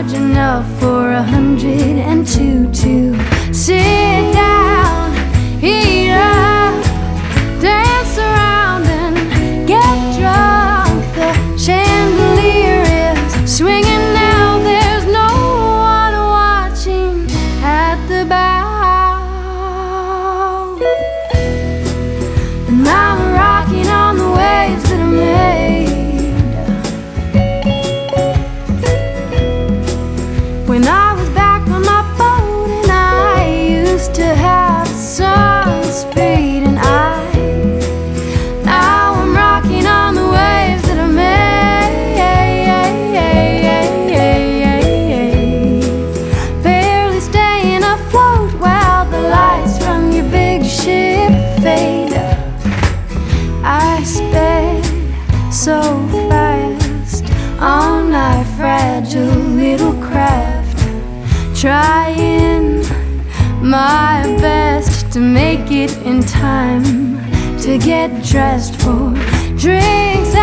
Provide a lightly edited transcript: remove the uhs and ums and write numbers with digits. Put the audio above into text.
large enough for 102 to sit down, eat up, dance around and get drunk. The chandelier is swinging now, there's no one watching at the bow. And I'm rocking on the waves that are made. When I was back on my boat and I used to have sun speed, and now I'm rocking on the waves that are made. Barely staying afloat while the lights from your big ship fade. I sped so fast on my fragile little craft, trying my best to make it in time to get dressed for drinks